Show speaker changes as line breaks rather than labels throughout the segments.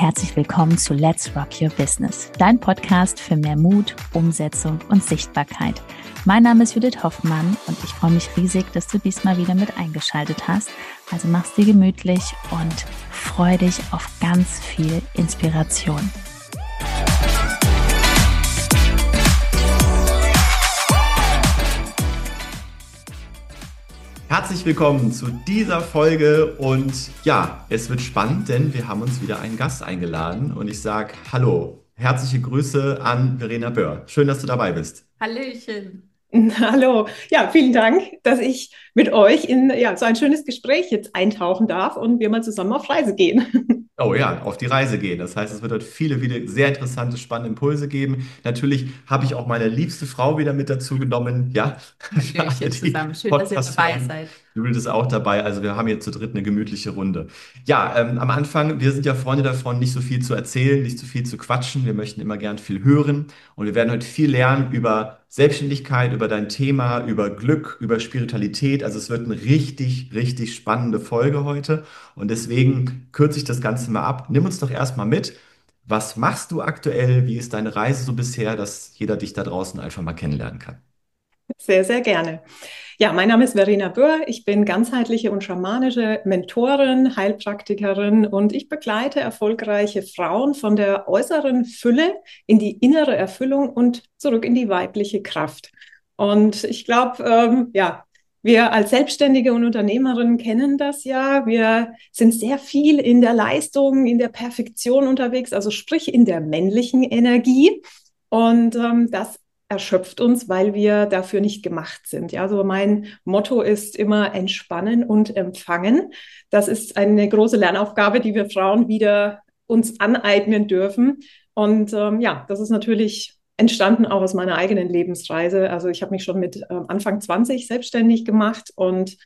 herzlich willkommen zu Let's Rock Your Business, dein Podcast für mehr Mut, Umsetzung und Sichtbarkeit. Mein Name ist Judith Hoffmann und ich freue mich riesig, dass du diesmal wieder mit eingeschaltet hast. Also mach's dir gemütlich und freu dich auf ganz viel Inspiration.
Herzlich willkommen zu dieser Folge und ja, es wird spannend, denn wir haben uns wieder einen Gast eingeladen und ich sage Hallo, herzliche Grüße an Verena Böhr. Schön, dass du dabei bist.
Hallöchen.
Hallo, ja, vielen Dank, dass ich mit euch in so ein schönes Gespräch jetzt eintauchen darf und wir mal zusammen auf Reise gehen.
Oh ja, auf die Reise gehen. Das heißt, es wird heute viele wieder sehr interessante, spannende Impulse geben. Natürlich habe ich auch meine liebste Frau wieder mit dazu genommen. Ja,
Hallöchen zusammen. Schön, dass ihr dabei seid.
Judith ist auch dabei. Also wir haben hier zu dritt eine gemütliche Runde. Ja, am Anfang, wir sind ja Freunde davon, nicht so viel zu erzählen, nicht so viel zu quatschen. Wir möchten immer gern viel hören. Und wir werden heute viel lernen über Selbstständigkeit, über dein Thema, über Glück, über Spiritualität. Also es wird eine richtig, richtig spannende Folge heute. Und deswegen kürze ich das Ganze mal ab. Nimm uns doch erstmal mit. Was machst du aktuell? Wie ist deine Reise so bisher, dass jeder dich da draußen einfach mal kennenlernen kann?
Sehr, sehr gerne. Ja, mein Name ist Verena Böhr. Ich bin ganzheitliche und schamanische Mentorin, Heilpraktikerin und ich begleite erfolgreiche Frauen von der äußeren Fülle in die innere Erfüllung und zurück in die weibliche Kraft. Und ich glaube, wir als Selbstständige und Unternehmerinnen kennen das ja. Wir sind sehr viel in der Leistung, in der Perfektion unterwegs, also sprich in der männlichen Energie. Und das erschöpft uns, weil wir dafür nicht gemacht sind. Ja, also mein Motto ist immer entspannen und empfangen. Das ist eine große Lernaufgabe, die wir Frauen wieder uns aneignen dürfen. Und das ist natürlich entstanden auch aus meiner eigenen Lebensreise. Also ich habe mich schon mit Anfang 20 selbstständig gemacht und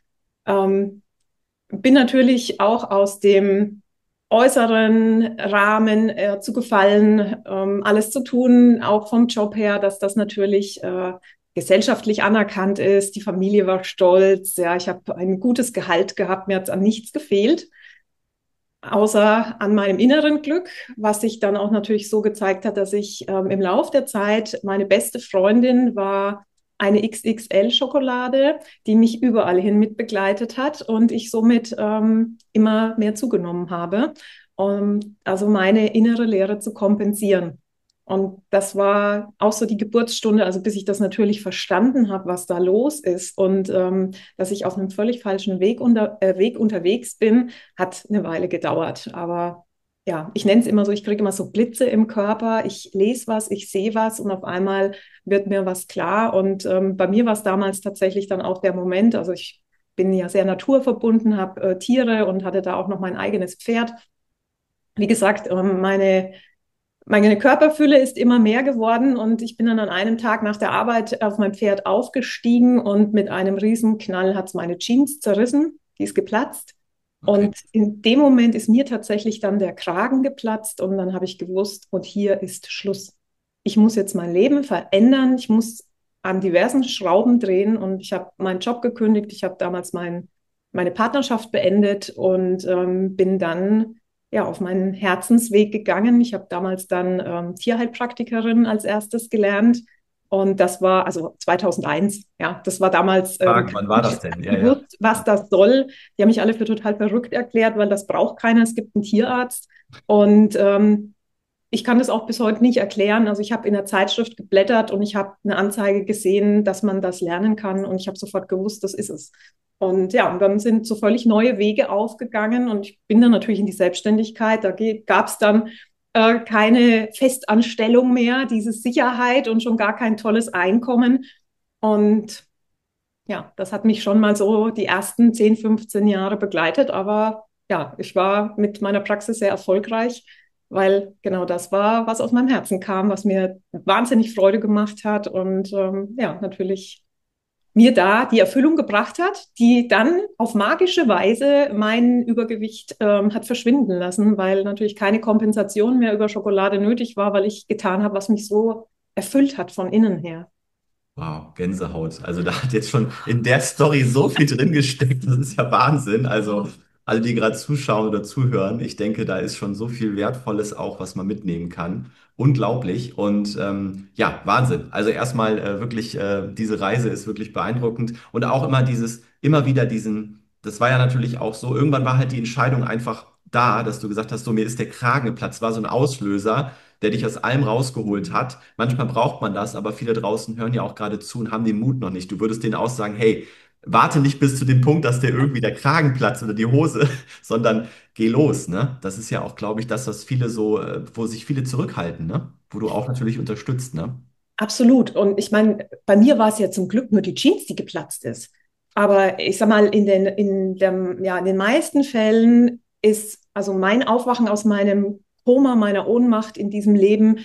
bin natürlich auch aus dem äußeren Rahmen zu gefallen, alles zu tun, auch vom Job her, dass das natürlich gesellschaftlich anerkannt ist. Die Familie war stolz. Ja, ich habe ein gutes Gehalt gehabt, mir hat es an nichts gefehlt, außer an meinem inneren Glück, was sich dann auch natürlich so gezeigt hat, dass ich im Lauf der Zeit, meine beste Freundin war eine XXL-Schokolade, die mich überall hin mit begleitet hat und ich somit immer mehr zugenommen habe, um also meine innere Leere zu kompensieren. Und das war auch so die Geburtsstunde, also bis ich das natürlich verstanden habe, was da los ist und dass ich auf einem völlig falschen Weg unterwegs bin, hat eine Weile gedauert. Aber ja, ich nenne es immer so, ich kriege immer so Blitze im Körper, ich lese was, ich sehe was und auf einmal wird mir was klar. Und bei mir war es damals tatsächlich dann auch der Moment, also ich bin ja sehr naturverbunden, habe Tiere und hatte da auch noch mein eigenes Pferd. Wie gesagt, meine Körperfülle ist immer mehr geworden und ich bin dann an einem Tag nach der Arbeit auf mein Pferd aufgestiegen und mit einem riesen Knall hat es meine Jeans zerrissen, die ist geplatzt.
Okay.
Und in dem Moment ist mir tatsächlich dann der Kragen geplatzt und dann habe ich gewusst, und hier ist Schluss. Ich muss jetzt mein Leben verändern, ich muss an diversen Schrauben drehen und ich habe meinen Job gekündigt, ich habe damals meine Partnerschaft beendet und bin dann auf meinen Herzensweg gegangen. Ich habe damals dann Tierheilpraktikerin als erstes gelernt. Und das war also 2001. Ja, das war damals.
Wann war das denn? Ja, ja.
Gewusst, was das soll. Die haben mich alle für total verrückt erklärt, weil das braucht keiner. Es gibt einen Tierarzt. Und ich kann das auch bis heute nicht erklären. Also ich habe in der Zeitschrift geblättert und ich habe eine Anzeige gesehen, dass man das lernen kann. Und ich habe sofort gewusst, das ist es. Und ja, und dann sind so völlig neue Wege aufgegangen und ich bin dann natürlich in die Selbstständigkeit. Da gab es dann keine Festanstellung mehr, diese Sicherheit und schon gar kein tolles Einkommen. Und ja, das hat mich schon mal so die ersten 10, 15 Jahre begleitet. Aber ja, ich war mit meiner Praxis sehr erfolgreich, weil genau das war, was aus meinem Herzen kam, was mir wahnsinnig Freude gemacht hat und natürlich mir da die Erfüllung gebracht hat, die dann auf magische Weise mein Übergewicht hat verschwinden lassen, weil natürlich keine Kompensation mehr über Schokolade nötig war, weil ich getan habe, was mich so erfüllt hat von innen her.
Wow, Gänsehaut. Also da hat jetzt schon in der Story so viel drin gesteckt, das ist ja Wahnsinn. Also alle, die gerade zuschauen oder zuhören, ich denke, da ist schon so viel Wertvolles auch, was man mitnehmen kann. Unglaublich und ja, Wahnsinn. Also erstmal wirklich, diese Reise ist wirklich beeindruckend und auch immer immer wieder das war ja natürlich auch so, irgendwann war halt die Entscheidung einfach da, dass du gesagt hast, so mir ist der Kragen geplatzt, war so ein Auslöser, der dich aus allem rausgeholt hat. Manchmal braucht man das, aber viele draußen hören ja auch gerade zu und haben den Mut noch nicht. Du würdest denen auch sagen, hey, warte nicht bis zu dem Punkt, dass dir irgendwie der Kragen platzt oder die Hose, sondern geh los, ne? Das ist ja auch, glaube ich, das, was viele so, wo sich viele zurückhalten, ne? Wo du auch natürlich unterstützt, ne?
Absolut. Und ich meine, bei mir war es ja zum Glück nur die Jeans, die geplatzt ist. Aber ich sag mal, in den meisten Fällen ist also mein Aufwachen aus meinem Koma, meiner Ohnmacht in diesem Leben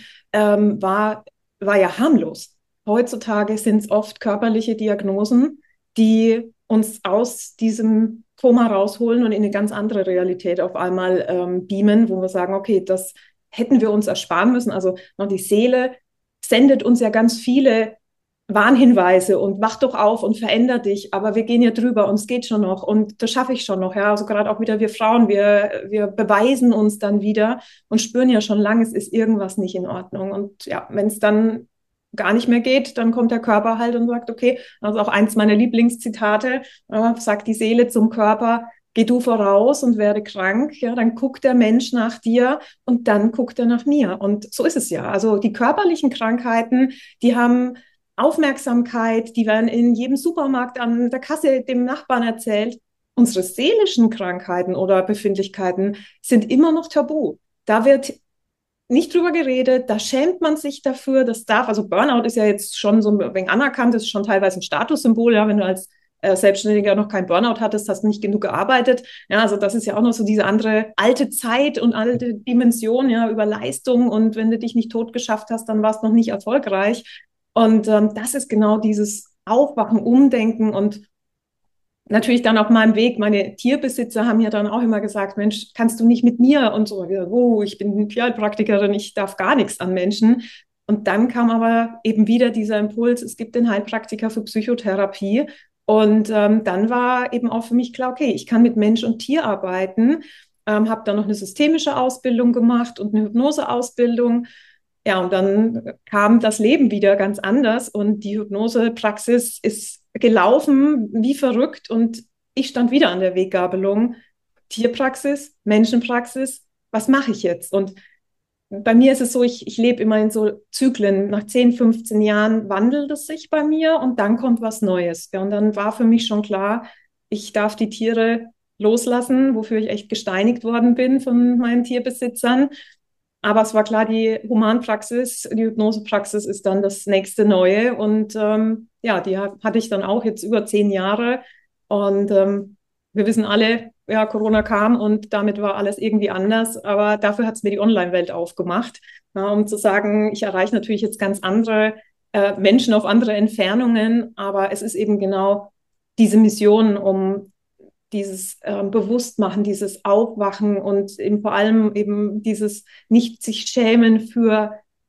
war ja harmlos. Heutzutage sind es oft körperliche Diagnosen, die uns aus diesem Koma rausholen und in eine ganz andere Realität auf einmal beamen, wo wir sagen, okay, das hätten wir uns ersparen müssen. Also noch die Seele sendet uns ja ganz viele Warnhinweise und wach doch auf und veränder dich, aber wir gehen ja drüber und es geht schon noch und das schaffe ich schon noch, ja, also gerade auch wieder wir Frauen, wir beweisen uns dann wieder und spüren ja schon lange, es ist irgendwas nicht in Ordnung und ja, wenn es dann gar nicht mehr geht, dann kommt der Körper halt und sagt, okay, also auch eins meiner Lieblingszitate, sagt die Seele zum Körper, geh du voraus und werde krank, ja, dann guckt der Mensch nach dir und dann guckt er nach mir. Und so ist es ja. Also die körperlichen Krankheiten, die haben Aufmerksamkeit, die werden in jedem Supermarkt an der Kasse dem Nachbarn erzählt. Unsere seelischen Krankheiten oder Befindlichkeiten sind immer noch tabu. Da wird nicht drüber geredet, da schämt man sich dafür, das darf, also Burnout ist ja jetzt schon so ein wenig anerkannt, ist schon teilweise ein Statussymbol, ja, wenn du als Selbstständiger noch kein Burnout hattest, hast nicht genug gearbeitet. Ja, also das ist ja auch noch so diese andere alte Zeit und alte Dimension, ja, über Leistung und wenn du dich nicht tot geschafft hast, dann warst du noch nicht erfolgreich. Und das ist genau dieses Aufwachen, Umdenken und natürlich dann auf meinem Weg, meine Tierbesitzer haben ja dann auch immer gesagt, Mensch, kannst du nicht mit mir? Und so, oh, ich bin Tierheilpraktikerin, ich darf gar nichts an Menschen. Und dann kam aber eben wieder dieser Impuls, es gibt den Heilpraktiker für Psychotherapie. Und dann war eben auch für mich klar, okay, ich kann mit Mensch und Tier arbeiten, habe dann noch eine systemische Ausbildung gemacht und eine Hypnoseausbildung. Ja, und dann kam das Leben wieder ganz anders und die Hypnosepraxis ist gelaufen wie verrückt und ich stand wieder an der Weggabelung. Tierpraxis, Menschenpraxis, was mache ich jetzt? Und bei mir ist es so, ich lebe immer in so Zyklen. Nach 10, 15 Jahren wandelt es sich bei mir und dann kommt was Neues. Ja, und dann war für mich schon klar, ich darf die Tiere loslassen, wofür ich echt gesteinigt worden bin von meinen Tierbesitzern. Aber es war klar, die Humanpraxis, die Hypnosepraxis ist dann das nächste Neue. Und ja, die hatte ich dann auch jetzt über 10 Jahre. Und wir wissen alle, ja, Corona kam und damit war alles irgendwie anders. Aber dafür hat es mir die Online-Welt aufgemacht, ja, um zu sagen, ich erreiche natürlich jetzt ganz andere Menschen auf andere Entfernungen. Aber es ist eben genau diese Mission, um dieses Bewusstmachen, dieses Aufwachen und eben vor allem eben dieses nicht sich schämen für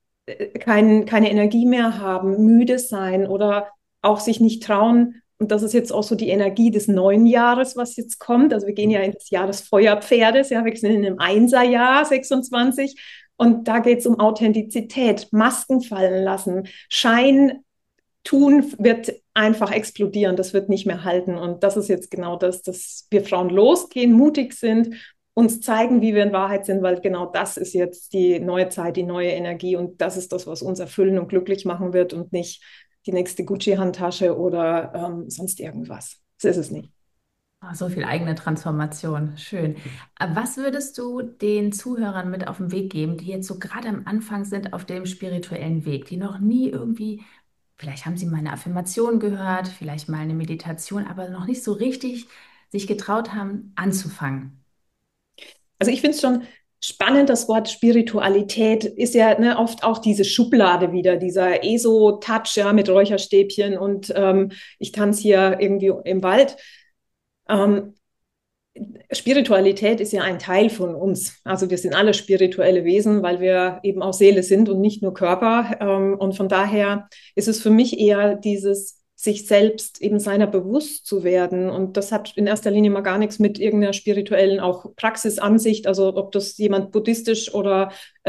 keine Energie mehr haben, müde sein oder auch sich nicht trauen. Und das ist jetzt auch so die Energie des neuen Jahres, was jetzt kommt. Also wir gehen ja in das Jahr des Feuerpferdes, ja, wir sind in einem Einserjahr, 26. Und da geht es um Authentizität, Masken fallen lassen, Schein tun wird einfach explodieren, das wird nicht mehr halten. Und das ist jetzt genau das, dass wir Frauen losgehen, mutig sind, uns zeigen, wie wir in Wahrheit sind, weil genau das ist jetzt die neue Zeit, die neue Energie und das ist das, was uns erfüllen und glücklich machen wird und nicht die nächste Gucci-Handtasche oder sonst irgendwas. Das ist es nicht.
So viel eigene Transformation. Schön. Was würdest du den Zuhörern mit auf den Weg geben, die jetzt so gerade am Anfang sind auf dem spirituellen Weg, die noch nie irgendwie, vielleicht haben sie mal eine Affirmation gehört, vielleicht mal eine Meditation, aber noch nicht so richtig sich getraut haben, anzufangen?
Also ich finde es schon spannend, das Wort Spiritualität ist ja ne, oft auch diese Schublade wieder, dieser ESO-Touch ja, mit Räucherstäbchen und ich tanze hier irgendwie im Wald. Ähm, Spiritualität ist ja ein Teil von uns. Also wir sind alle spirituelle Wesen, weil wir eben auch Seele sind und nicht nur Körper. Und von daher ist es für mich eher dieses sich selbst eben seiner bewusst zu werden. Und das hat in erster Linie mal gar nichts mit irgendeiner spirituellen auch Praxisansicht, also ob das jemand buddhistisch oder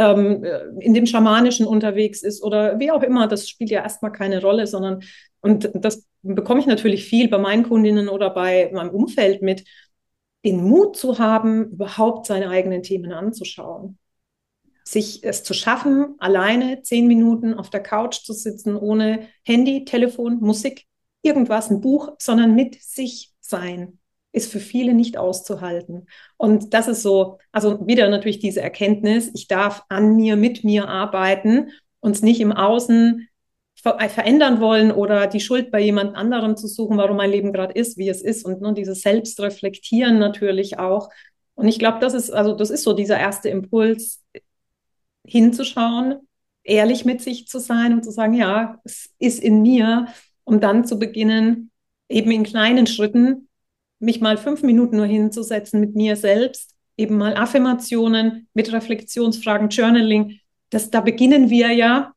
in dem Schamanischen unterwegs ist oder wie auch immer, das spielt ja erstmal keine Rolle, sondern, und das bekomme ich natürlich viel bei meinen Kundinnen oder bei meinem Umfeld mit, den Mut zu haben, überhaupt seine eigenen Themen anzuschauen. Sich es zu schaffen, alleine 10 Minuten auf der Couch zu sitzen, ohne Handy, Telefon, Musik, irgendwas, ein Buch, sondern mit sich sein, ist für viele nicht auszuhalten. Und das ist so, also wieder natürlich diese Erkenntnis, ich darf an mir, mit mir arbeiten, uns nicht im Außen verändern wollen oder die Schuld bei jemand anderem zu suchen, warum mein Leben gerade ist, wie es ist, und nur dieses Selbstreflektieren natürlich auch. Und ich glaube, das ist so dieser erste Impuls, hinzuschauen, ehrlich mit sich zu sein und zu sagen, ja, es ist in mir, um dann zu beginnen, eben in kleinen Schritten, mich mal 5 Minuten nur hinzusetzen mit mir selbst, eben mal Affirmationen mit Reflexionsfragen, Journaling. Da beginnen wir ja,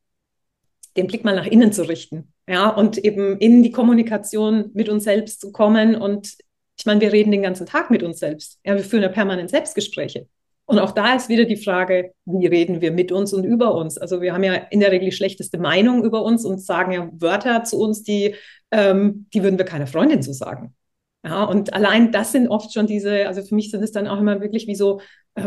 den Blick mal nach innen zu richten, ja, und eben in die Kommunikation mit uns selbst zu kommen. Und ich meine, wir reden den ganzen Tag mit uns selbst. Ja, wir führen ja permanent Selbstgespräche. Und auch da ist wieder die Frage, wie reden wir mit uns und über uns? Also wir haben ja in der Regel die schlechteste Meinung über uns und sagen ja Wörter zu uns, die würden wir keiner Freundin so sagen. Ja, und allein das sind oft schon also für mich sind es dann auch immer wirklich wie so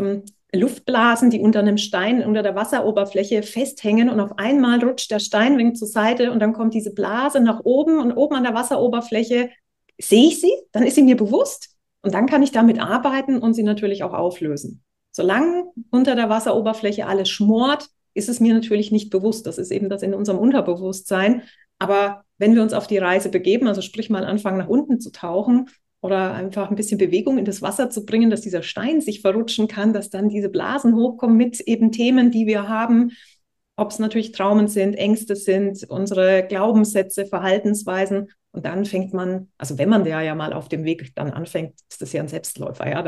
Luftblasen, die unter einem Stein, unter der Wasseroberfläche festhängen, und auf einmal rutscht der Steinring zur Seite und dann kommt diese Blase nach oben, und oben an der Wasseroberfläche sehe ich sie, dann ist sie mir bewusst, und dann kann ich damit arbeiten und sie natürlich auch auflösen. Solange unter der Wasseroberfläche alles schmort, ist es mir natürlich nicht bewusst. Das ist eben das in unserem Unterbewusstsein. Aber wenn wir uns auf die Reise begeben, also sprich mal anfangen, nach unten zu tauchen oder einfach ein bisschen Bewegung in das Wasser zu bringen, dass dieser Stein sich verrutschen kann, dass dann diese Blasen hochkommen mit eben Themen, die wir haben, ob es natürlich Traumen sind, Ängste sind, unsere Glaubenssätze, Verhaltensweisen. Und dann fängt man, also wenn man ja mal auf dem Weg dann anfängt, ist das ja ein Selbstläufer, ja,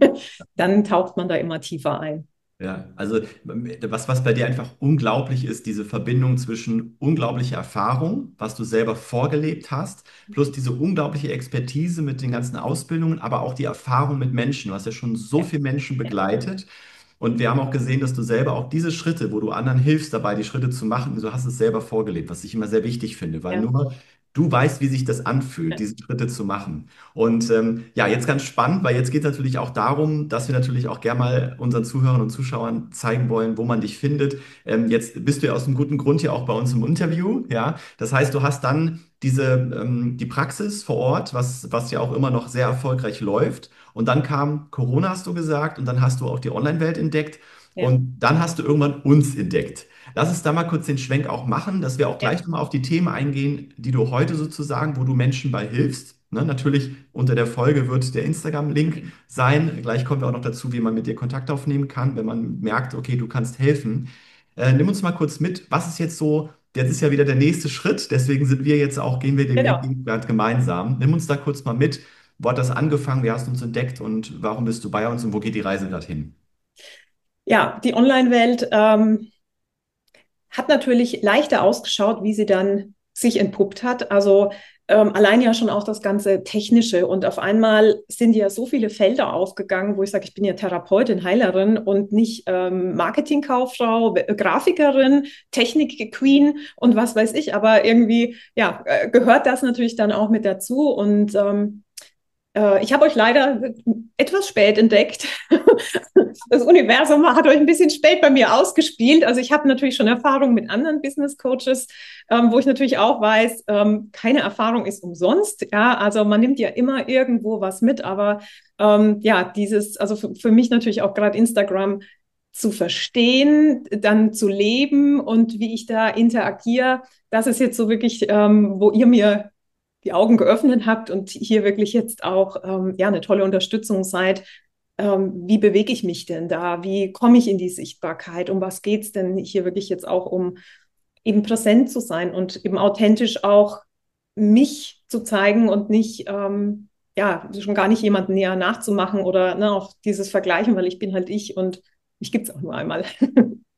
dann taucht man da immer tiefer ein.
Ja, also was bei dir einfach unglaublich ist, diese Verbindung zwischen unglaublicher Erfahrung, was du selber vorgelebt hast, plus diese unglaubliche Expertise mit den ganzen Ausbildungen, aber auch die Erfahrung mit Menschen. Du hast ja schon so viele Menschen begleitet. Und wir haben auch gesehen, dass du selber auch diese Schritte, wo du anderen hilfst dabei, die Schritte zu machen, du hast es selber vorgelebt, was ich immer sehr wichtig finde, weil
Ja.
nur du weißt, wie sich das anfühlt, diese Schritte zu machen. Und ja, jetzt ganz spannend, weil jetzt geht es natürlich auch darum, dass wir natürlich auch gerne mal unseren Zuhörern und Zuschauern zeigen wollen, wo man dich findet. Jetzt bist du ja aus einem guten Grund hier auch bei uns im Interview, ja. Das heißt, du hast dann die Praxis vor Ort, was ja auch immer noch sehr erfolgreich läuft. Und dann kam Corona, hast du gesagt, und dann hast du auch die Online-Welt entdeckt
Ja.
und dann hast du irgendwann uns entdeckt. Lass uns da mal kurz den Schwenk auch machen, dass wir auch
Ja.
gleich nochmal auf die Themen eingehen, die du heute sozusagen, wo du Menschen bei hilfst. Ne, natürlich unter der Folge wird der Instagram-Link sein. Gleich kommen wir auch noch dazu, wie man mit dir Kontakt aufnehmen kann, wenn man merkt, okay, du kannst helfen. Nimm uns mal kurz mit, was ist jetzt so, jetzt ist ja wieder der nächste Schritt, deswegen gehen wir den Weg
Genau.
gerade gemeinsam. Nimm uns da kurz mal mit. Wo hat das angefangen? Wie hast du uns entdeckt und warum bist du bei uns und wo geht die Reise gerade hin?
Ja, die Online-Welt hat natürlich leichter ausgeschaut, wie sie dann sich entpuppt hat. Also allein ja schon auch das ganze Technische. Und auf einmal sind ja so viele Felder aufgegangen, wo ich sage, ich bin ja Therapeutin, Heilerin und nicht Marketingkauffrau, Grafikerin, Technik-Queen und was weiß ich. Aber irgendwie ja, gehört das natürlich dann auch mit dazu. Und ich habe euch leider etwas spät entdeckt. Das Universum hat euch ein bisschen spät bei mir ausgespielt. Also ich habe natürlich schon Erfahrung mit anderen Business Coaches, wo ich natürlich auch weiß, keine Erfahrung ist umsonst. Ja, also man nimmt ja immer irgendwo was mit, aber ja, also für mich natürlich auch gerade Instagram zu verstehen, dann zu leben und wie ich da interagiere, das ist jetzt so wirklich, wo ihr mir die Augen geöffnet habt und hier wirklich jetzt auch ja, eine tolle Unterstützung seid. Wie bewege ich mich denn da? Wie komme ich in die Sichtbarkeit? Um was geht es denn hier wirklich jetzt auch, um eben präsent zu sein und eben authentisch auch mich zu zeigen und nicht, ja, schon gar nicht jemanden näher nachzumachen oder ne, auch dieses Vergleichen, weil ich bin halt ich und mich gibt es auch nur einmal.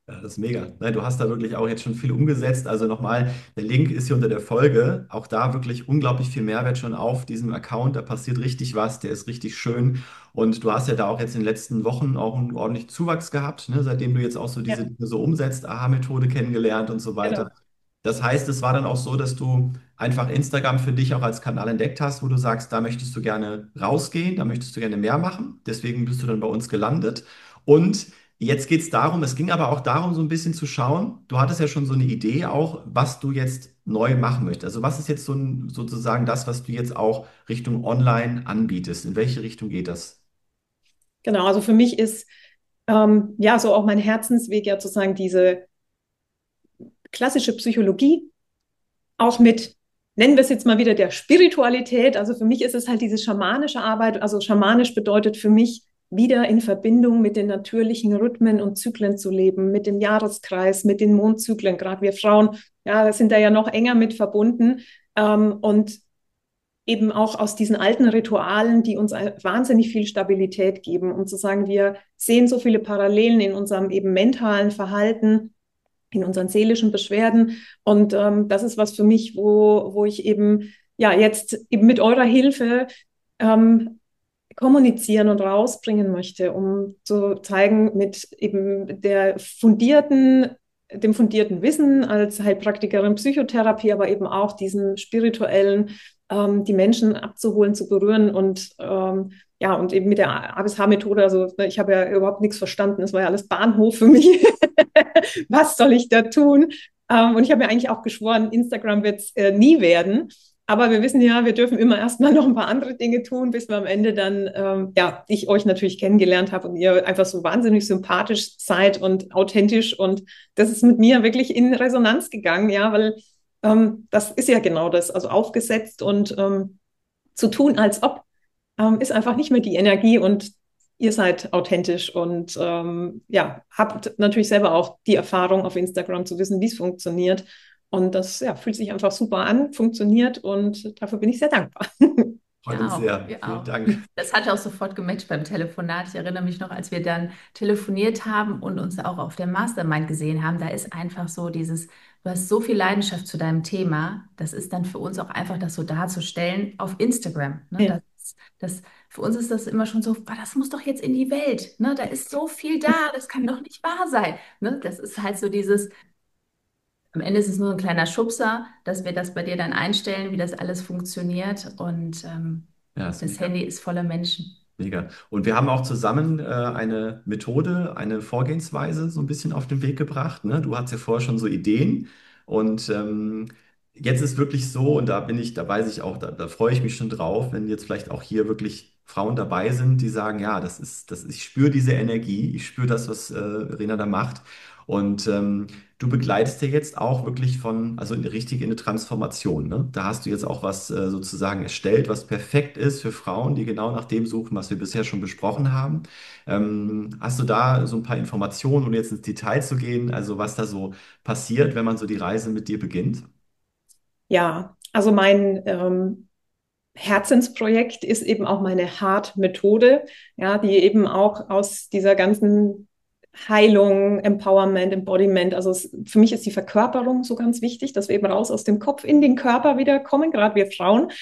Ja, das ist mega. Nein, du hast da wirklich auch jetzt schon viel umgesetzt. Also nochmal, der Link ist hier unter der Folge. Auch da wirklich unglaublich viel Mehrwert schon auf diesem Account. Da passiert richtig was, der ist richtig schön. Und du hast ja da auch jetzt in den letzten Wochen auch einen ordentlichen Zuwachs gehabt, ne? Seitdem du jetzt auch so diese
Ja,
Dinge so umsetzt, Aha-Methode kennengelernt und so weiter.
genau.
Das heißt, es war dann auch so, dass du einfach Instagram für dich auch als Kanal entdeckt hast, wo du sagst, da möchtest du gerne rausgehen, da möchtest du gerne mehr machen. Deswegen bist du dann bei uns gelandet. Und jetzt geht es darum, es ging aber auch darum, so ein bisschen zu schauen, du hattest ja schon so eine Idee auch, was du jetzt neu machen möchtest. Also was ist jetzt so sozusagen das, was du jetzt auch Richtung Online anbietest? In welche Richtung geht das?
Genau, also für mich ist ja so auch mein Herzensweg ja sozusagen diese klassische Psychologie, auch mit, nennen wir es jetzt mal wieder der Spiritualität. Also für mich ist es halt diese schamanische Arbeit. Also schamanisch bedeutet für mich, wieder in Verbindung mit den natürlichen Rhythmen und Zyklen zu leben, mit dem Jahreskreis, mit den Mondzyklen. Gerade wir Frauen, ja, sind da ja noch enger mit verbunden. Und eben auch aus diesen alten Ritualen, die uns wahnsinnig viel Stabilität geben, um zu sagen, wir sehen so viele Parallelen in unserem eben mentalen Verhalten, in unseren seelischen Beschwerden. Und das ist was für mich, wo ich eben ja jetzt eben mit eurer Hilfe ähm, kommunizieren und rausbringen möchte, um zu zeigen, mit eben dem fundierten Wissen als Heilpraktikerin Psychotherapie, aber eben auch diesen spirituellen, die Menschen abzuholen, zu berühren und ja, und eben mit der ABSH-Methode, also ich habe ja überhaupt nichts verstanden, es war ja alles Bahnhof für mich. Was soll ich da tun? Und ich habe mir eigentlich auch geschworen, Instagram wird es nie werden. Aber wir wissen ja, wir dürfen immer erstmal noch ein paar andere Dinge tun, bis wir am Ende dann, ja, ich euch natürlich kennengelernt habe und ihr einfach so wahnsinnig sympathisch seid und authentisch. Und das ist mit mir wirklich in Resonanz gegangen, ja, weil das ist ja genau das, also aufgesetzt und zu tun, als ob, ist einfach nicht mehr die Energie und ihr seid authentisch und ja, habt natürlich selber auch die Erfahrung auf Instagram zu wissen, wie es funktioniert. Und das ja, fühlt sich einfach super an, funktioniert und dafür bin ich sehr dankbar.
Freut uns sehr.
Wir
Vielen
auch.
Dank.
Das hat auch sofort gematcht beim Telefonat. Ich erinnere mich noch, als wir dann telefoniert haben und uns auch auf der Mastermind gesehen haben, da ist einfach so dieses, du hast so viel Leidenschaft zu deinem Thema. Das ist dann für uns auch einfach, das so darzustellen auf Instagram. Ne?
Ja.
Für uns ist das immer schon so, "Ah, das muss doch jetzt in die Welt. Ne? Da ist so viel da, das kann doch nicht wahr sein. Ne? Das ist halt so dieses, am Ende ist es nur ein kleiner Schubser, dass wir das bei dir dann einstellen, wie das alles funktioniert. Und
Ja, ist
das
mega.
Handy ist voller Menschen.
Mega. Und wir haben auch zusammen eine Methode, eine Vorgehensweise so ein bisschen auf den Weg gebracht. Ne? Du hattest ja vorher schon so Ideen und jetzt ist wirklich so, und da weiß ich auch, da freue ich mich schon drauf, wenn jetzt vielleicht auch hier wirklich Frauen dabei sind, die sagen, ja, ich spüre diese Energie, ich spüre das, was Rena da macht. Und du begleitest ja jetzt auch wirklich also richtig in eine Transformation, ne? Da hast du jetzt auch was sozusagen erstellt, was perfekt ist für Frauen, die genau nach dem suchen, was wir bisher schon besprochen haben. Hast du da so ein paar Informationen, um jetzt ins Detail zu gehen, also was da so passiert, wenn man so die Reise mit dir beginnt?
Ja, also mein Herzensprojekt ist eben auch meine Heart-Methode, ja, die eben auch aus dieser ganzen Heilung, Empowerment, Embodiment, also für mich ist die Verkörperung so ganz wichtig, dass wir eben raus aus dem Kopf in den Körper wieder kommen, gerade wir Frauen.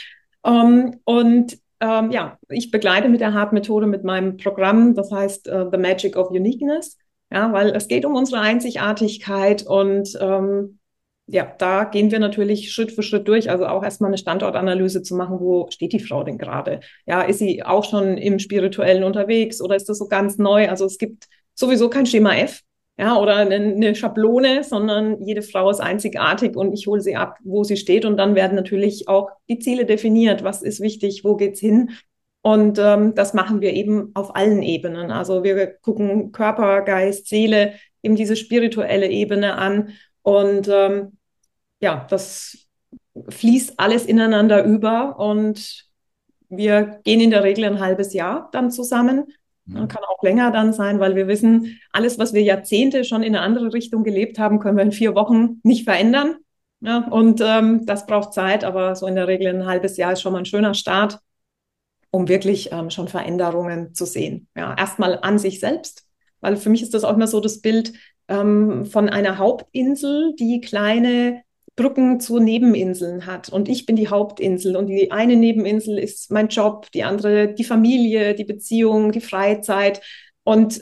Ja, ich begleite mit der Heart-Methode mit meinem Programm, das heißt The Magic of Uniqueness, ja, weil es geht um unsere Einzigartigkeit und ja, da gehen wir natürlich Schritt für Schritt durch. Also auch erstmal eine Standortanalyse zu machen, wo steht die Frau denn gerade? Ja, ist sie auch schon im Spirituellen unterwegs oder ist das so ganz neu? Also es gibt sowieso kein Schema F, ja, oder eine Schablone, sondern jede Frau ist einzigartig und ich hole sie ab, wo sie steht. Und dann werden natürlich auch die Ziele definiert. Was ist wichtig? Wo geht's hin? Und das machen wir eben auf allen Ebenen. Also wir gucken Körper, Geist, Seele, eben diese spirituelle Ebene an. Und ja, das fließt alles ineinander über und wir gehen in der Regel ein halbes Jahr dann zusammen.
Mhm.
Kann auch länger dann sein, weil wir wissen, alles, was wir Jahrzehnte schon in eine andere Richtung gelebt haben, können wir in 4 Wochen nicht verändern. Ja, und das braucht Zeit, aber so in der Regel ein halbes Jahr ist schon mal ein schöner Start, um wirklich schon Veränderungen zu sehen. Ja, erstmal an sich selbst, weil für mich ist das auch immer so das Bild, von einer Hauptinsel, die kleine Brücken zu Nebeninseln hat. Und ich bin die Hauptinsel. Und die eine Nebeninsel ist mein Job, die andere die Familie, die Beziehung, die Freizeit. Und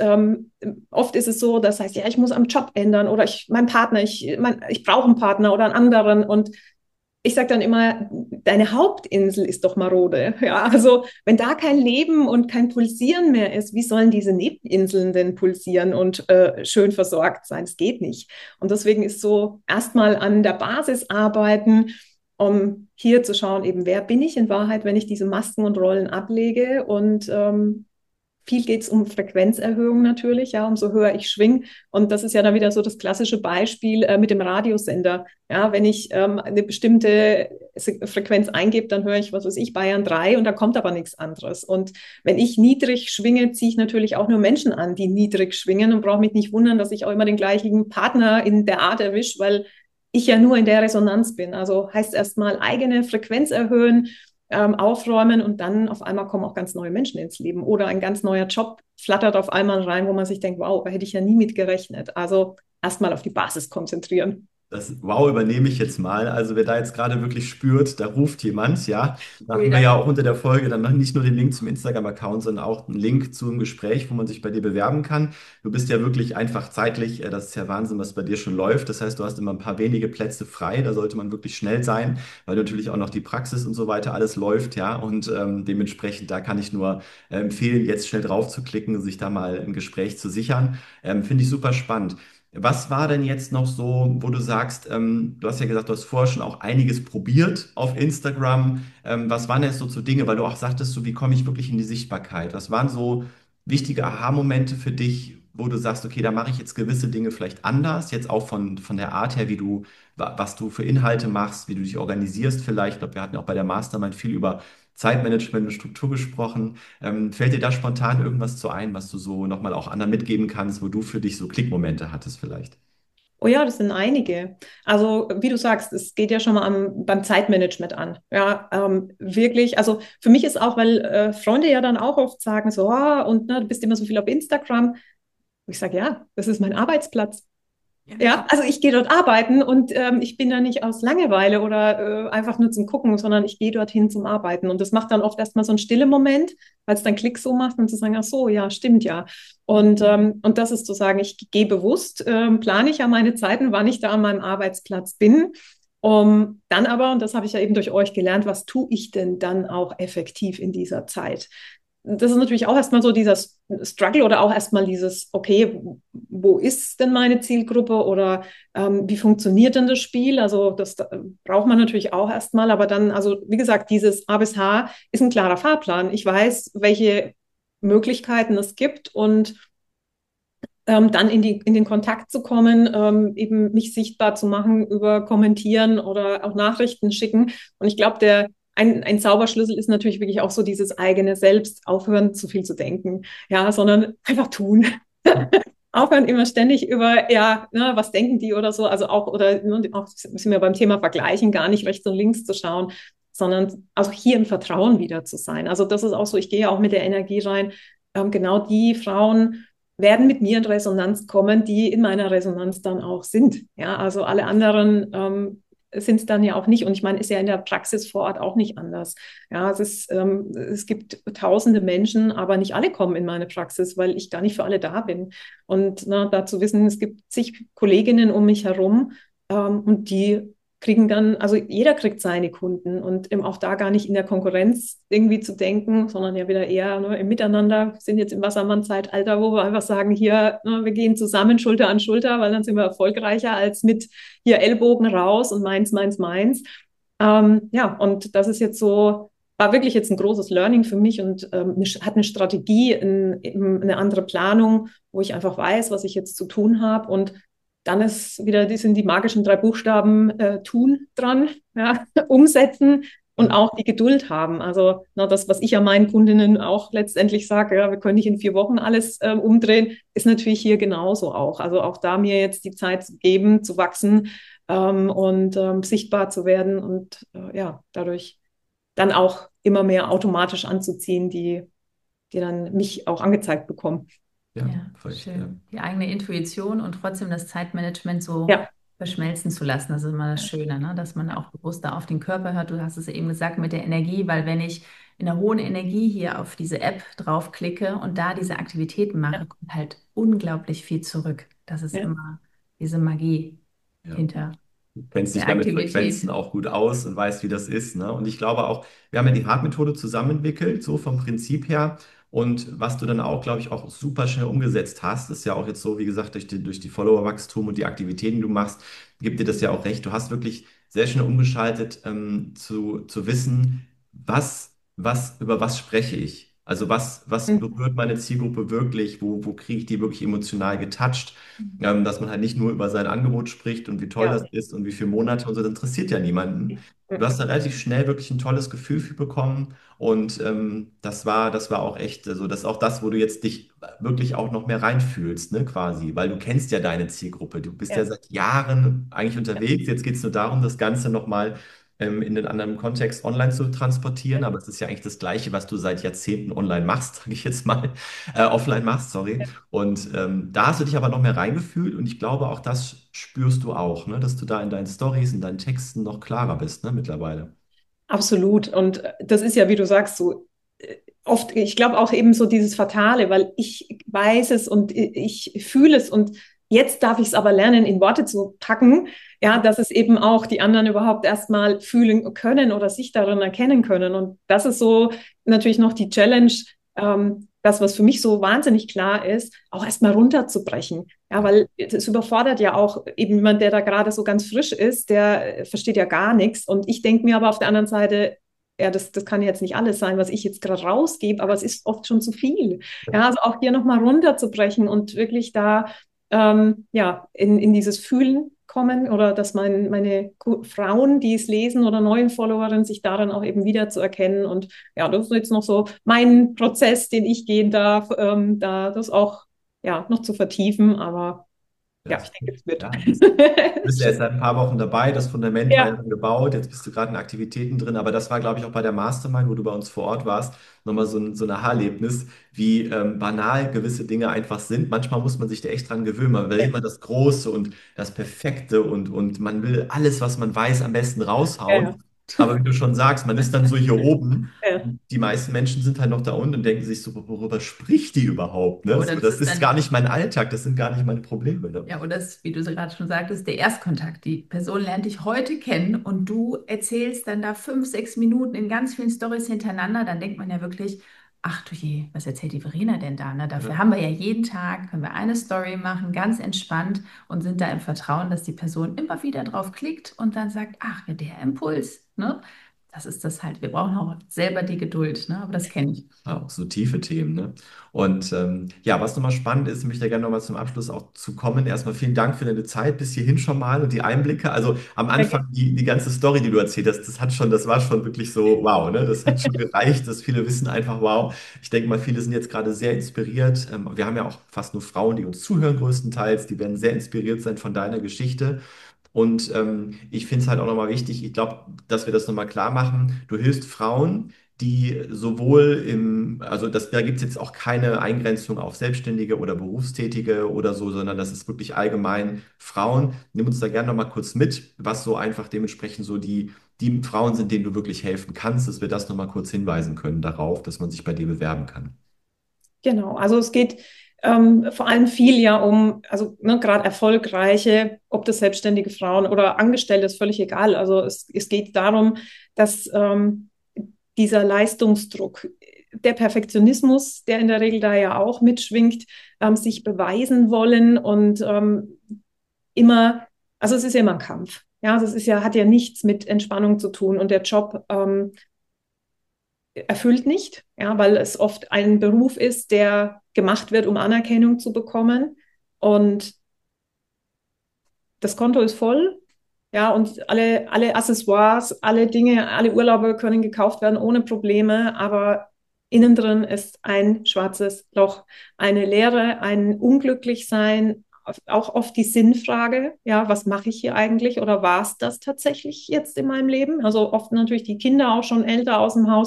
oft ist es so, das heißt, ja, ich muss am Job ändern oder mein Partner, ich brauche einen Partner oder einen anderen. Und ich sage dann immer, deine Hauptinsel ist doch marode. Ja, also wenn da kein Leben und kein Pulsieren mehr ist, wie sollen diese Nebeninseln denn pulsieren und schön versorgt sein? Es geht nicht. Und deswegen ist so erstmal an der Basis arbeiten, um hier zu schauen, eben wer bin ich in Wahrheit, wenn ich diese Masken und Rollen ablege. Und viel geht es um Frequenzerhöhung natürlich, ja, umso höher ich schwinge. Und das ist ja dann wieder so das klassische Beispiel mit dem Radiosender. Ja, wenn ich eine bestimmte Frequenz eingebe, dann höre ich, was weiß ich, Bayern 3 und da kommt aber nichts anderes. Und wenn ich niedrig schwinge, ziehe ich natürlich auch nur Menschen an, die niedrig schwingen und brauche mich nicht wundern, dass ich auch immer den gleichen Partner in der Art erwische, weil ich ja nur in der Resonanz bin. Also heißt erstmal eigene Frequenz erhöhen, aufräumen und dann auf einmal kommen auch ganz neue Menschen ins Leben oder ein ganz neuer Job flattert auf einmal rein, wo man sich denkt, wow, da hätte ich ja nie mit gerechnet. Also erstmal auf die Basis konzentrieren.
Das Wow übernehme ich jetzt mal. Also wer da jetzt gerade wirklich spürt, da ruft jemand, ja. Da
Oh
haben wir
ja.
ja auch unter der Folge dann noch nicht nur den Link zum Instagram-Account, sondern auch einen Link zum Gespräch, wo man sich bei dir bewerben kann. Du bist ja wirklich einfach zeitlich, das ist ja Wahnsinn, was bei dir schon läuft. Das heißt, du hast immer ein paar wenige Plätze frei. Da sollte man wirklich schnell sein, weil natürlich auch noch die Praxis und so weiter alles läuft, ja. Und dementsprechend, da kann ich nur empfehlen, jetzt schnell drauf zu klicken, sich da mal ein Gespräch zu sichern. Finde ich super spannend. Was war denn jetzt noch so, wo du sagst, du hast ja gesagt, du hast vorher schon auch einiges probiert auf Instagram. Was waren jetzt so Dinge, weil du auch sagtest, so, wie komme ich wirklich in die Sichtbarkeit? Was waren so wichtige Aha-Momente für dich, wo du sagst, okay, da mache ich jetzt gewisse Dinge vielleicht anders, jetzt auch von der Art her, was du für Inhalte machst, wie du dich organisierst vielleicht. Ich glaube, wir hatten ja auch bei der Mastermind viel über Zeitmanagement und Struktur gesprochen. Fällt dir da spontan irgendwas zu ein, was du so nochmal auch anderen mitgeben kannst, wo du für dich so Klickmomente hattest vielleicht?
Oh ja, das sind einige. Also wie du sagst, es geht ja schon mal beim Zeitmanagement an. Ja, wirklich. Also für mich ist auch, weil Freunde ja dann auch oft sagen so, ah, und ne, du bist immer so viel auf Instagram. Und ich sage, ja, das ist mein Arbeitsplatz. Ja, also ich gehe dort arbeiten und ich bin da nicht aus Langeweile oder einfach nur zum Gucken, sondern ich gehe dorthin zum Arbeiten. Und das macht dann oft erstmal so einen stillen Moment, weil es dann Klick so macht und zu sagen, ach so, ja, stimmt ja. Und das ist zu sagen, ich gehe bewusst, plane ich ja meine Zeiten, wann ich da an meinem Arbeitsplatz bin. Dann aber, und das habe ich ja eben durch euch gelernt, was tue ich denn dann auch effektiv in dieser Zeit? Das ist natürlich auch erstmal so dieser Struggle oder auch erstmal dieses, okay, wo ist denn meine Zielgruppe oder wie funktioniert denn das Spiel? Also das braucht man natürlich auch erstmal, aber dann, also wie gesagt, dieses A bis H ist ein klarer Fahrplan. Ich weiß, welche Möglichkeiten es gibt und dann in den Kontakt zu kommen, eben mich sichtbar zu machen über Kommentieren oder auch Nachrichten schicken. Und ich glaube, ein Zauberschlüssel ist natürlich wirklich auch so dieses eigene Selbst, aufhören, zu viel zu denken, ja, sondern einfach tun. Aufhören immer ständig über, ja, ne, was denken die oder so, also auch, oder ne, auch sind wir beim Thema Vergleichen, gar nicht rechts und links zu schauen, sondern also hier im Vertrauen wieder zu sein. Also das ist auch so, ich gehe auch mit der Energie rein, genau die Frauen werden mit mir in Resonanz kommen, die in meiner Resonanz dann auch sind. Ja, also alle anderen sind es dann ja auch nicht. Und ich meine, ist ja in der Praxis vor Ort auch nicht anders. Ja, es gibt tausende Menschen, aber nicht alle kommen in meine Praxis, weil ich gar nicht für alle da bin. Und dazu wissen, es gibt zig Kolleginnen um mich herum und die kriegen dann, also jeder kriegt seine Kunden und eben auch da gar nicht in der Konkurrenz irgendwie zu denken, sondern ja wieder eher im Miteinander. Wir sind jetzt im Wassermann-Zeitalter, wo wir einfach sagen, hier, wir gehen zusammen Schulter an Schulter, weil dann sind wir erfolgreicher als mit hier Ellbogen raus und meins, meins, meins. Ja, und das ist jetzt so, war wirklich jetzt ein großes Learning für mich und hat eine Strategie, eine andere Planung, wo ich einfach weiß, was ich jetzt zu tun habe und dann ist wieder, die sind die magischen 3 Buchstaben tun dran, ja, umsetzen und auch die Geduld haben. Also das, was ich ja meinen Kundinnen auch letztendlich sage, ja, wir können nicht in 4 Wochen alles umdrehen, ist natürlich hier genauso auch. Also auch da mir jetzt die Zeit zu geben, zu wachsen und sichtbar zu werden und ja, dadurch dann auch immer mehr automatisch anzuziehen, die dann mich auch angezeigt bekommen.
Ja,
Ja,
voll, ja.
schön. Die eigene Intuition und trotzdem das Zeitmanagement so
Ja,
verschmelzen zu lassen. Das ist immer das Schöne, ne? Dass man auch bewusster auf den Körper hört. Du hast es eben gesagt mit der Energie, weil wenn ich in einer hohen Energie hier auf diese App draufklicke und da diese Aktivitäten
ja,
mache, kommt halt unglaublich viel zurück. Das ist
ja.
immer diese Magie
Ja.
hinter
Du kennst dich
der
ja mit Frequenzen
Aktivität.
auch gut aus und weißt, wie das ist, ne? Und ich glaube auch, wir haben ja die Heart-Methode zusammen entwickelt, so vom Prinzip her. Und was du dann auch, glaube ich, auch super schnell umgesetzt hast, ist ja auch jetzt so, wie gesagt, durch die Follower-Wachstum und die Aktivitäten, die du machst, gibt dir das ja auch recht. Du hast wirklich sehr schnell umgeschaltet, zu wissen, über was spreche ich? Also was
Mhm.
berührt meine Zielgruppe wirklich? Wo kriege ich die wirklich emotional getoucht? Dass man halt nicht nur über sein Angebot spricht und wie toll
Ja.
das ist und wie viele Monate und so, das interessiert ja niemanden. Du
Mhm.
hast da relativ schnell wirklich ein tolles Gefühl für bekommen und das war auch echt, also das ist auch das, wo du jetzt dich wirklich auch noch mehr reinfühlst, ne, quasi, weil du kennst ja deine Zielgruppe. Du bist ja
Ja.
seit Jahren eigentlich unterwegs. Jetzt geht es nur darum, das Ganze nochmal in den anderen Kontext online zu transportieren, aber es ist ja eigentlich das Gleiche, was du seit Jahrzehnten online machst, sage ich jetzt mal, offline machst, sorry. Und da hast du dich aber noch mehr reingefühlt und ich glaube, auch das spürst du auch, ne? Dass du da in deinen Stories, in deinen Texten noch klarer bist, ne, mittlerweile.
Absolut. Und das ist ja, wie du sagst, so oft, ich glaube auch eben so dieses Fatale, weil ich weiß es und ich fühle es und jetzt darf ich es aber lernen, in Worte zu packen, ja, dass es eben auch die anderen überhaupt erstmal fühlen können oder sich darin erkennen können. Und das ist so natürlich noch die Challenge, das, was für mich so wahnsinnig klar ist, auch erstmal runterzubrechen. Ja,
Ja,
weil es überfordert ja auch eben jemand, der da gerade so ganz frisch ist, der versteht ja gar nichts. Und ich denke mir aber auf der anderen Seite, ja, das kann jetzt nicht alles sein, was ich jetzt gerade rausgebe, aber es ist oft schon zu viel. Ja, also auch hier nochmal runterzubrechen und wirklich da ja, in dieses Fühlen kommen oder dass meine Frauen, die es lesen oder neuen Followerinnen, sich darin auch eben wieder zu erkennen. Und ja, das ist jetzt noch so mein Prozess, den ich gehen darf, da das auch ja, noch zu vertiefen. Aber ja,
das
ich
ist
denke,
gut.
es wird.
Ja, bist ja jetzt seit ein paar Wochen dabei, das Fundament war ja
Ja,
dann gebaut, jetzt bist du gerade in Aktivitäten drin, aber das war, glaube ich, auch bei der Mastermind, wo du bei uns vor Ort warst, nochmal so ein Aha-Erlebnis, wie banal gewisse Dinge einfach sind. Manchmal muss man sich da echt dran gewöhnen, man will
ja,
immer das Große und das Perfekte und man will alles, was man weiß, am besten
ja,
raushauen. Aber wie du schon sagst, man ist dann so hier oben.
ja.
Die meisten Menschen sind halt noch da unten und denken sich so, worüber spricht die überhaupt?
Ja,
Ne?
oder
So,
das
das
ist
ist gar
dann
nicht mein Alltag, das sind gar nicht meine Probleme. Ne?
Ja, und das, wie du gerade schon sagtest, der Erstkontakt. Die Person lernt dich heute kennen und du erzählst dann da 5, 6 Minuten in ganz vielen Storys hintereinander. Dann denkt man ja wirklich, ach du je, was erzählt die Verena denn da? Ne? Dafür
Ja.
haben wir ja jeden Tag, können wir eine Story machen, ganz entspannt und sind da im Vertrauen, dass die Person immer wieder drauf klickt und dann sagt, ach ja, der Impuls. Ne? Das ist das halt. Wir brauchen auch selber die Geduld, ne? Aber das kenne ich.
Ja, auch so tiefe Themen, ne? Und ja, was nochmal spannend ist, möchte ich gerne nochmal zum Abschluss auch zu kommen. Erstmal vielen Dank für deine Zeit bis hierhin schon mal und die Einblicke. Also am Anfang die ganze Story, die du erzählt hast, das war schon wirklich so wow, ne? Das hat schon gereicht, dass viele wissen einfach wow. Ich denke mal, viele sind jetzt gerade sehr inspiriert. Wir haben ja auch fast nur Frauen, die uns zuhören, größtenteils. Die werden sehr inspiriert sein von deiner Geschichte. Und ich finde es halt auch nochmal wichtig, ich glaube, dass wir das nochmal klar machen. Du hilfst Frauen, die sowohl da gibt es jetzt auch keine Eingrenzung auf Selbstständige oder Berufstätige oder so, sondern das ist wirklich allgemein Frauen. Nimm uns da gerne nochmal kurz mit, was so einfach dementsprechend so die Frauen sind, denen du wirklich helfen kannst, dass wir das nochmal kurz hinweisen können darauf, dass man sich bei dir bewerben kann.
Genau, also es geht vor allem viel ja um, also ne, gerade erfolgreiche, ob das selbstständige Frauen oder Angestellte, ist völlig egal. Also es geht darum, dass dieser Leistungsdruck, der Perfektionismus, der in der Regel da ja auch mitschwingt, sich beweisen wollen und immer, also es ist ja immer ein Kampf. Ja, das ist ja, hat ja nichts mit Entspannung zu tun und der Job erfüllt nicht, ja, weil es oft ein Beruf ist, der gemacht wird, um Anerkennung zu bekommen. Und das Konto ist voll, ja, und alle Accessoires, alle Dinge, alle Urlaube können gekauft werden ohne Probleme, aber innen drin ist ein schwarzes Loch, eine Leere, ein Unglücklichsein, auch oft die Sinnfrage, ja, was mache ich hier eigentlich oder war es das tatsächlich jetzt in meinem Leben? Also oft natürlich die Kinder auch schon älter aus dem Haus.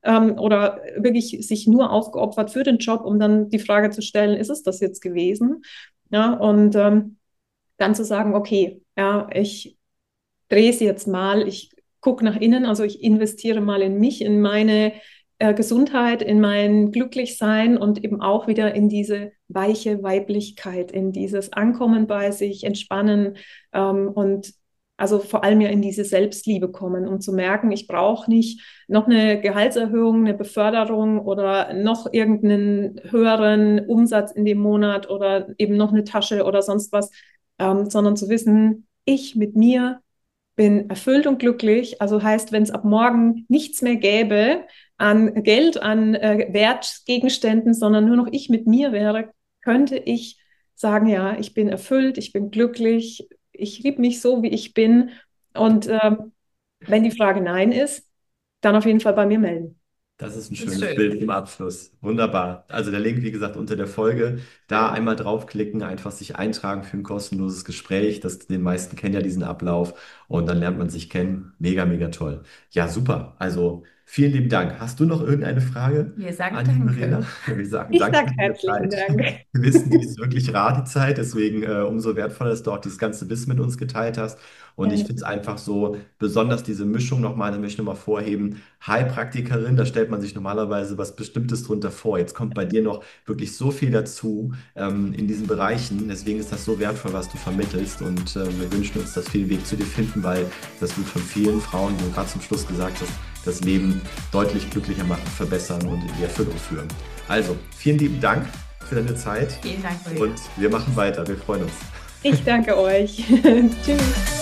oder wirklich sich nur aufgeopfert für den Job, um dann die Frage zu stellen, ist es das jetzt gewesen? Ja, und dann zu sagen, okay, ja, ich drehe es jetzt mal, ich gucke nach innen, also ich investiere mal in mich, in meine Gesundheit, in mein Glücklichsein und eben auch wieder in diese weiche Weiblichkeit, in dieses Ankommen bei sich, Entspannen und also vor allem ja in diese Selbstliebe kommen, um zu merken, ich brauche nicht noch eine Gehaltserhöhung, eine Beförderung oder noch irgendeinen höheren Umsatz in dem Monat oder eben noch eine Tasche oder sonst was, sondern zu wissen, ich mit mir bin erfüllt und glücklich. Also heißt, wenn es ab morgen nichts mehr gäbe an Geld, an Wertgegenständen, sondern nur noch ich mit mir wäre, könnte ich sagen, ja, ich bin erfüllt, ich bin glücklich, ich liebe mich so, wie ich bin. Und wenn die Frage Nein ist, dann auf jeden Fall bei mir melden.
Das ist ein
Das ist
schönes
schön.
Bild im Abschluss. Wunderbar. Also der Link, wie gesagt, unter der Folge. Da einmal draufklicken, einfach sich eintragen für ein kostenloses Gespräch. Den meisten kennen ja diesen Ablauf und dann lernt man sich kennen. Mega, mega toll. Ja, super. Also vielen lieben Dank. Hast du noch irgendeine Frage
Wir sagen
an die Verena?
Danke.
Wir sagen
Ich
Danke
sage
für deine
herzlichen
Zeit.
Dank.
Wir wissen, die ist wirklich rar, die Zeit. Deswegen umso wertvoller, dass du auch dieses ganze Wissen mit uns geteilt hast. Und ich finde es einfach so besonders diese Mischung nochmal, das möchte ich nochmal vorheben. Heilpraktikerin, da stellt man sich normalerweise was Bestimmtes drunter vor. Jetzt kommt bei dir noch wirklich so viel dazu in diesen Bereichen. Deswegen ist das so wertvoll, was du vermittelst. Und wir wünschen uns, dass viele Weg zu dir finden, weil das wird von vielen Frauen, wie du gerade zum Schluss gesagt hast, das Leben deutlich glücklicher machen, verbessern und in die Erfüllung führen. Also, vielen lieben Dank für deine Zeit
Vielen Dank, Maria.
und wir machen weiter. Wir freuen uns.
Ich danke euch. Tschüss.